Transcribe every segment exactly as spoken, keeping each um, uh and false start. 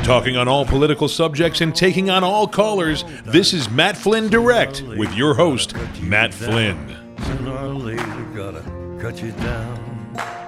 Talking on all political subjects and taking on all callers, this is Matt Flynn Direct with your host, Matt Flynn. Sooner or later, gotta cut you down.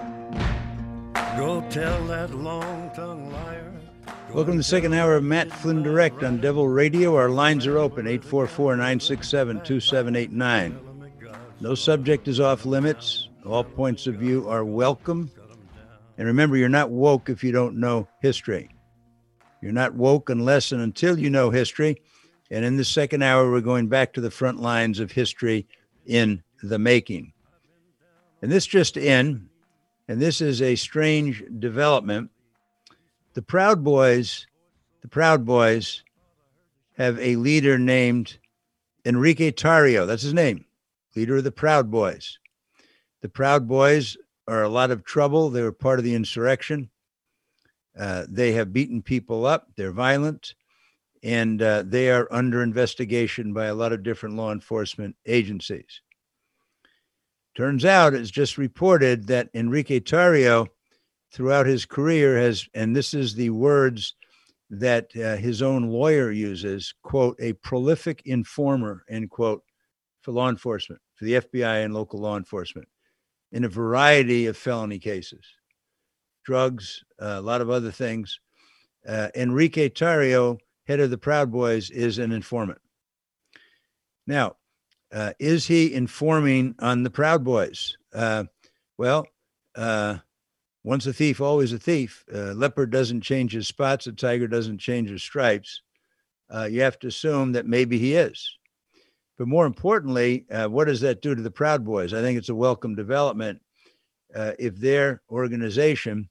Go tell that long-tongued liar. Welcome to the second hour of Matt Flynn Direct on Devil Radio. Our lines are open, eight four four, nine six seven, two seven eight nine. No subject is off limits. All points of view are welcome. And remember, you're not woke if you don't know history. You're not woke unless and until you know history. And in the second hour, we're going back to the front lines of history in the making. And this just in, and this is a strange development. The Proud Boys, the Proud Boys have a leader named Enrique Tarrio. That's his name, leader of the Proud Boys. The Proud Boys are a lot of trouble. They were part of the insurrection. Uh, they have beaten people up. They're violent. And uh, they are under investigation by a lot of different law enforcement agencies. Turns out, it's just reported that Enrique Tarrio, throughout his career, has, and this is the words that uh, his own lawyer uses, quote, a prolific informer, end quote, for law enforcement, for the F B I and local law enforcement, in a variety of felony cases, drugs, uh, a lot of other things. Uh, Enrique Tarrio, head of the Proud Boys, is an informant. Now, uh, is he informing on the Proud Boys? Uh, well, uh, once a thief, always a thief. Uh, leopard doesn't change his spots. A tiger doesn't change his stripes. Uh, you have to assume that maybe he is. But more importantly, uh, what does that do to the Proud Boys? I think it's a welcome development. Uh, if their organization,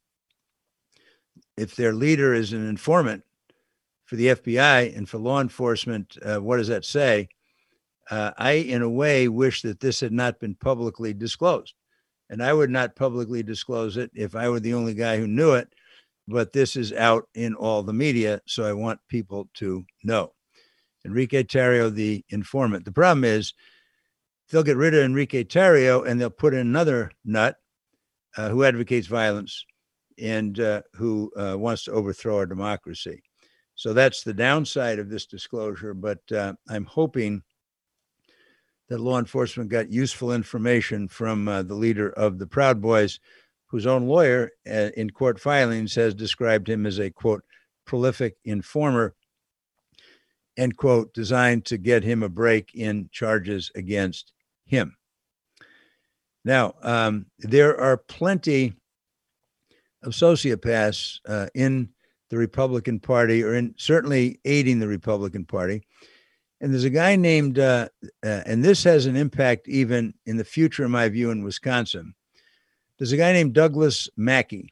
if their leader is an informant for the F B I and for law enforcement, uh, what does that say? Uh, I, in a way, wish that this had not been publicly disclosed. And I would not publicly disclose it if I were the only guy who knew it. But this is out in all the media, so I want people to know. Enrique Tarrio, the informant. The problem is they'll get rid of Enrique Tarrio and they'll put in another nut uh, who advocates violence and uh, who uh, wants to overthrow our democracy. So that's the downside of this disclosure. But uh, I'm hoping that law enforcement got useful information from uh, the leader of the Proud Boys, whose own lawyer uh, in court filings has described him as a, quote, prolific informer, end quote, designed to get him a break in charges against him. Now, um, there are plenty of sociopaths uh, in the Republican Party, or in certainly aiding the Republican Party. And there's a guy named, uh, uh, and this has an impact even in the future, in my view, in Wisconsin. There's a guy named Douglas Mackey.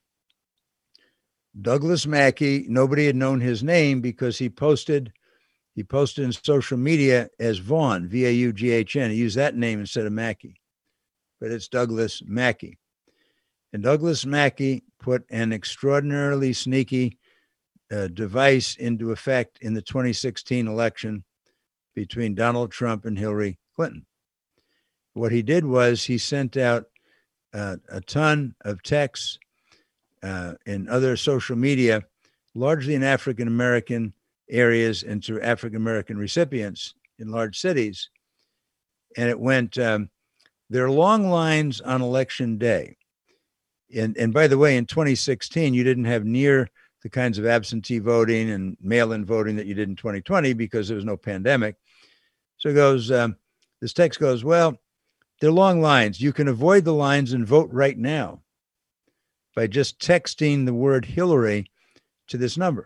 Douglas Mackey, nobody had known his name because he posted, he posted in social media as Vaughn, V A U G H N. He used that name instead of Mackey, but it's Douglas Mackey. And Douglas Mackey put an extraordinarily sneaky uh, device into effect in the twenty sixteen election between Donald Trump and Hillary Clinton. What he did was he sent out uh, a ton of texts uh, and other social media, largely in African-American areas and to African-American recipients in large cities. And it went, um, there are long lines on election day. And, and by the way, in twenty sixteen, you didn't have near the kinds of absentee voting and mail-in voting that you did in twenty twenty because there was no pandemic. So it goes, um, this text goes, well, they're long lines. You can avoid the lines and vote right now by just texting the word Hillary to this number.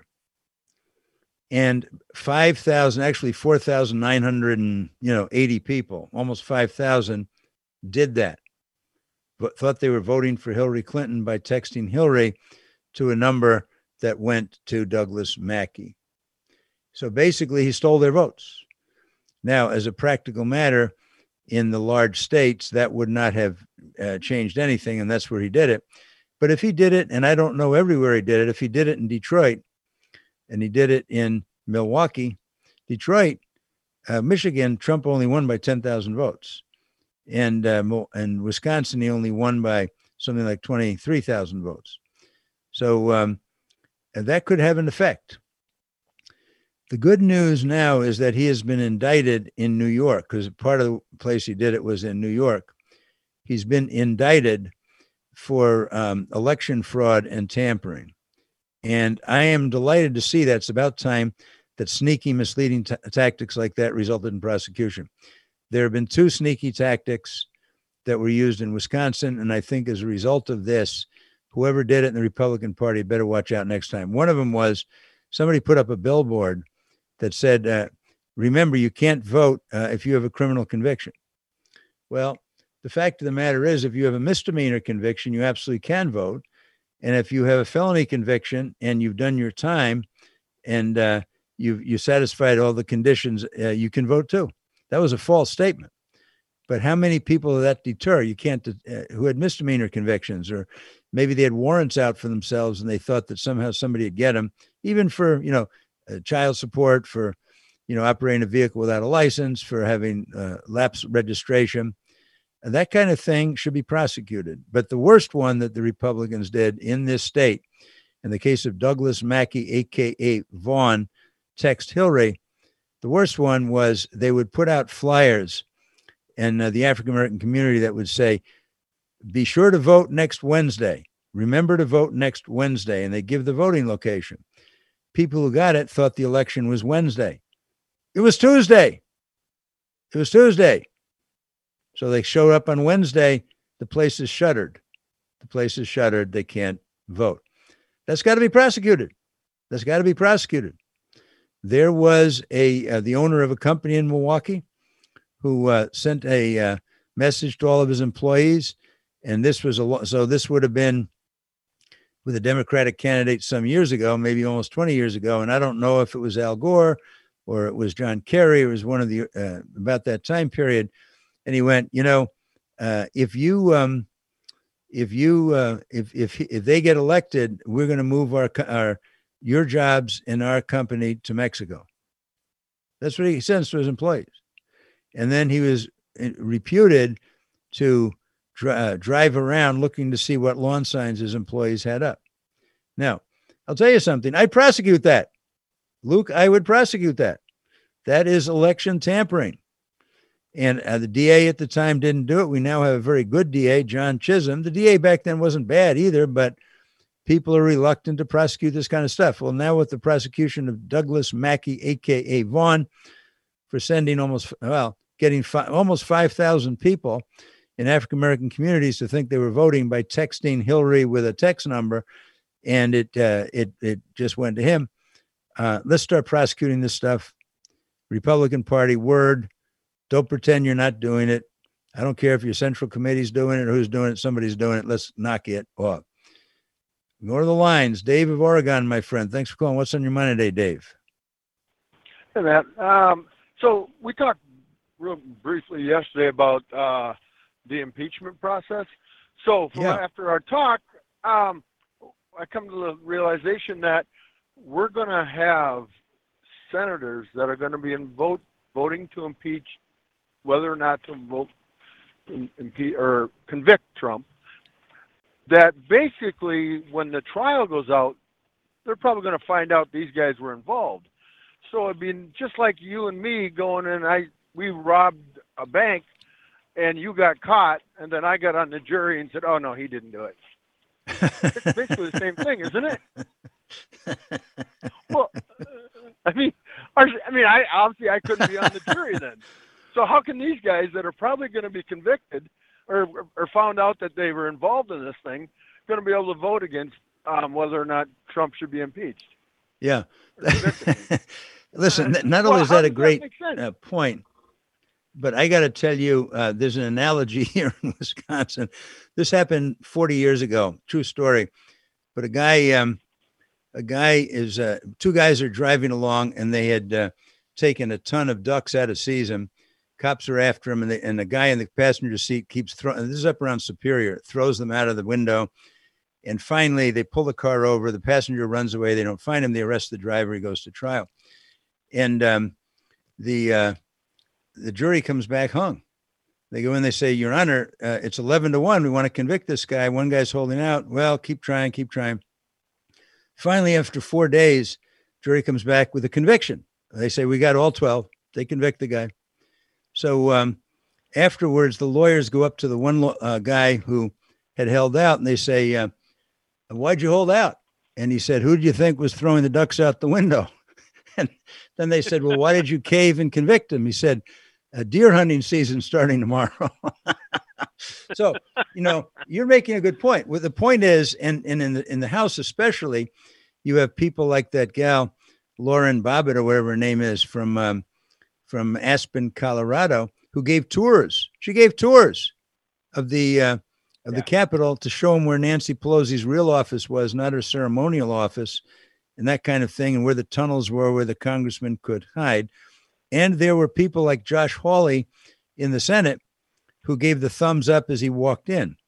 And five thousand, actually four thousand nine hundred and, you know, eighty people, almost five thousand did that. But thought they were voting for Hillary Clinton by texting Hillary to a number that went to Douglas Mackey. So basically, he stole their votes. Now, as a practical matter, in the large states, that would not have uh, changed anything, and that's where he did it. But if he did it, and I don't know everywhere he did it, if he did it in Detroit, and he did it in Milwaukee, Detroit, uh, Michigan, Trump only won by ten thousand votes. And uh, and Wisconsin, he only won by something like twenty-three thousand votes. So um, that could have an effect. The good news now is that he has been indicted in New York, because part of the place he did it was in New York. He's been indicted for um, election fraud and tampering. And I am delighted to see that. It's about time that sneaky, misleading t- tactics like that resulted in prosecution. There have been two sneaky tactics that were used in Wisconsin, and I think as a result of this, whoever did it in the Republican Party better watch out next time. One of them was somebody put up a billboard that said, uh, remember, you can't vote uh, if you have a criminal conviction. Well, the fact of the matter is, if you have a misdemeanor conviction, you absolutely can vote. And if you have a felony conviction and you've done your time and uh, you've you satisfied all the conditions, uh, you can vote too. That was a false statement. But how many people did that deter? You can't, uh, who had misdemeanor convictions, or maybe they had warrants out for themselves and they thought that somehow somebody would get them, even for, you know, uh, child support, for, you know, operating a vehicle without a license, for having uh, lapse registration. And that kind of thing should be prosecuted. But the worst one that the Republicans did in this state, in the case of Douglas Mackey, A K A Vaughn, text Hillary, the worst one was they would put out flyers in uh, the African-American community that would say, be sure to vote next Wednesday. Remember to vote next Wednesday. And they give the voting location. People who got it thought the election was Wednesday. It was Tuesday. It was Tuesday. So they showed up on Wednesday. The place is shuttered. The place is shuttered. They can't vote. That's got to be prosecuted. That's got to be prosecuted. There was a uh, the owner of a company in Milwaukee who uh, sent a uh, message to all of his employees, and this was a lo- so this would have been with a Democratic candidate some years ago, maybe almost twenty years ago, and I don't know if it was Al Gore or it was John Kerry. It was one of the uh, about that time period. And he went, you know, uh, if you, um, if you, uh, if if if they get elected, we're going to move our our your jobs in our company to Mexico. That's what he sends to his employees. And then he was reputed to dri- uh, drive around looking to see what lawn signs his employees had up. Now, I'll tell you something. I'd prosecute that, Luke. I would prosecute that. That is election tampering. And uh, the D A at the time didn't do it. We now have a very good D A, John Chisholm. The D A back then wasn't bad either, but people are reluctant to prosecute this kind of stuff. Well, now with the prosecution of Douglas Mackey, A K A Vaughn, for sending almost, well, getting fi- almost five thousand people in African-American communities to think they were voting by texting Hillary with a text number, and it uh, it it just went to him. Uh, let's start prosecuting this stuff. Republican Party, word. Don't pretend you're not doing it. I don't care if your central committee's doing it or who's doing it. Somebody's doing it. Let's knock it off. Go to the lines. Dave of Oregon, my friend. Thanks for calling. What's on your mind today, Dave? Hey, Matt. Um, so we talked real briefly yesterday about uh, the impeachment process. So from Yeah. after our talk, um, I come to the realization that we're going to have senators that are going to be in vote voting to impeach, whether or not to vote impeach or convict Trump. That basically, when the trial goes out, they're probably going to find out these guys were involved. So it'd be just like you and me going in. I we robbed a bank, and you got caught, and then I got on the jury and said, "Oh no, he didn't do it." It's basically the same thing, isn't it? Well, I mean, I mean, I obviously I couldn't be on the jury then. So how can these guys that are probably going to be convicted or or found out that they were involved in this thing going to be able to vote against um, whether or not Trump should be impeached? Yeah. Listen, not only well, is that a that great that uh, point, but I got to tell you, uh, there's an analogy here in Wisconsin. This happened forty years ago. True story. But a guy, um, a guy is, uh, two guys are driving along, and they had uh, taken a ton of ducks out of season. Cops are after him, and, they, and the guy in the passenger seat keeps throwing. This is up around Superior. Throws them out of the window. And finally, they pull the car over. The passenger runs away. They don't find him. They arrest the driver. He goes to trial. And um, the uh, the jury comes back hung. They go in. They say, Your Honor, uh, it's eleven to one. We want to convict this guy. One guy's holding out. Well, keep trying, keep trying. Finally, after four days, jury comes back with a conviction. They say, we got all twelve. They convict the guy. So um, afterwards, the lawyers go up to the one uh, guy who had held out, and they say, uh, why'd you hold out? And he said, who do you think was throwing the ducks out the window? And then they said, well, why did you cave and convict him? He said, a deer hunting season starting tomorrow. So, you know, you're making a good point. Well, the point is, and, and in the in the House especially, you have people like that gal, Lauren Bobbitt, or whatever her name is, from um, from Aspen, Colorado, who gave tours. She gave tours of the uh, of yeah. the Capitol to show them where Nancy Pelosi's real office was, not her ceremonial office, and that kind of thing, and where the tunnels were, where the congressman could hide. And there were people like Josh Hawley in the Senate who gave the thumbs up as he walked in.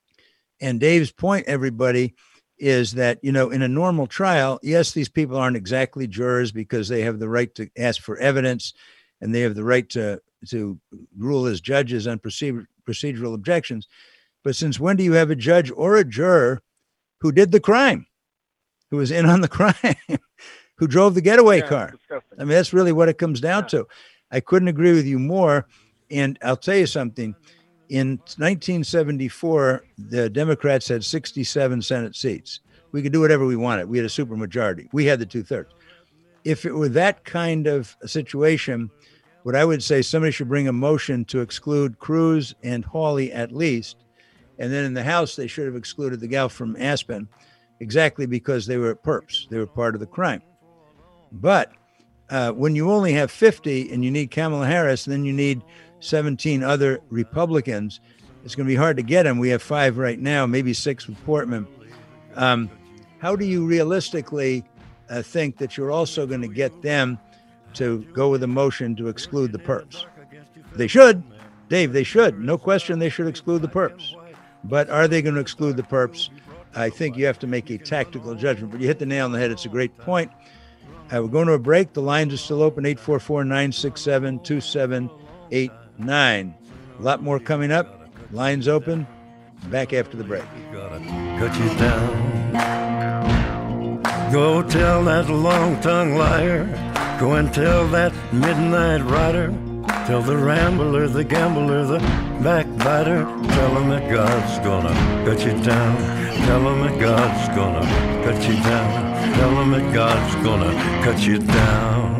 And Dave's point, everybody, is that, you know, in a normal trial, yes, these people aren't exactly jurors because they have the right to ask for evidence and they have the right to, to rule as judges on procedure, procedural objections. But since when do you have a judge or a juror who did the crime, who was in on the crime, who drove the getaway yeah, car? I mean, that's really what it comes down yeah. to. I couldn't agree with you more. And I'll tell you something. In nineteen seventy-four, the Democrats had sixty-seven Senate seats. We could do whatever we wanted. We had a supermajority. We had the two-thirds. If it were that kind of a situation, what I would say, somebody should bring a motion to exclude Cruz and Hawley at least. And then in the House, they should have excluded the gal from Aspen, exactly because they were perps. They were part of the crime. But uh, when you only have fifty and you need Kamala Harris, then you need seventeen other Republicans, it's going to be hard to get them. We have five right now, maybe six with Portman. Um, how do you realistically uh, think that you're also going to get them to go with a motion to exclude the perps? They should, Dave, they should. No question they should exclude the perps. But are they going to exclude the perps? I think you have to make a tactical judgment. But you hit the nail on the head. It's a great point. Uh, we're going to a break. The lines are still open, eight four four, nine six seven, two seven eight nine. A lot more coming up. Lines open. Back after the break. Gotta cut you down. Go tell that long-tongued liar. Go and tell that midnight rider. Tell the rambler, the gambler, the backbiter. Tell him that God's gonna cut you down. Tell him that God's gonna cut you down. Tell him that God's gonna cut you down.